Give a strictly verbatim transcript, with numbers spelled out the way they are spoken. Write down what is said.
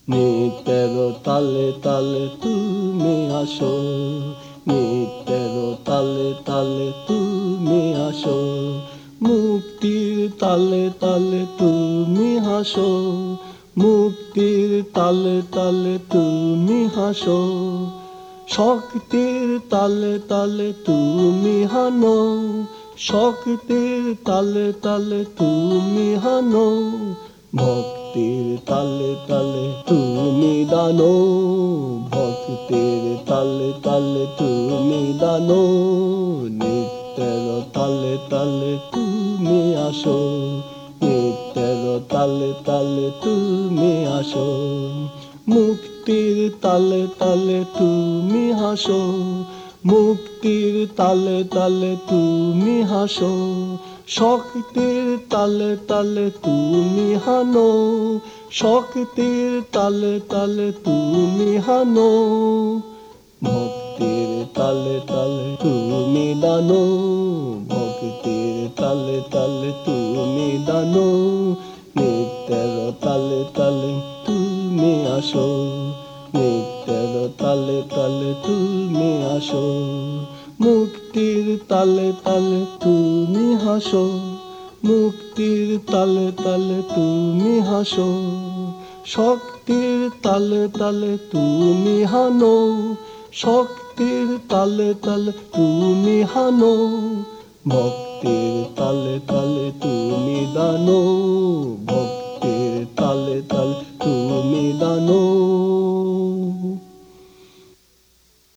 নিত্যের তালে তালে তুমি আসো, নিত্যের তালে তালে তুমি আসো, মুক্তির তালে তালে তুমি হাসো, মুক্তির তালে তালে তুমি হাসো, শক্তির তালে তালে তুমি হানো, শক্তির তালে তালে তুমি হানো, ভক্তির তালে তালে তুমি দানো, ভক্তির তালে তালে তুমি দানো, নিত্যের তালে তালে তুমি আসো, নিত্যের তালে তালে তুমি আসো, মুক্তির তালে তালে তুমি হাসো, মুক্তির তালে তালে তুমি হাসো, শক্তির তালে তালে তুমি হানো, শক্তির তালে তালে তুমি হানো, ভক্তির তালে তালে তুমি দানো, ভক্তির তালে তালে তুমি দানো, নিত্যের তালে তালে তুমি আসো, নিত্যের তালে তালে তুমি আসো, মুক্তির তালে তালে তুমি হাসো, মুক্তির তালে তালে তুমি হাসো, শক্তির তালে তালে তুমি হানো, শক্তির তালে তালে তুমি হানো, ভক্তির তালে তালে তুমি দানো, ভক্তির তালে তালে তুমি দানো।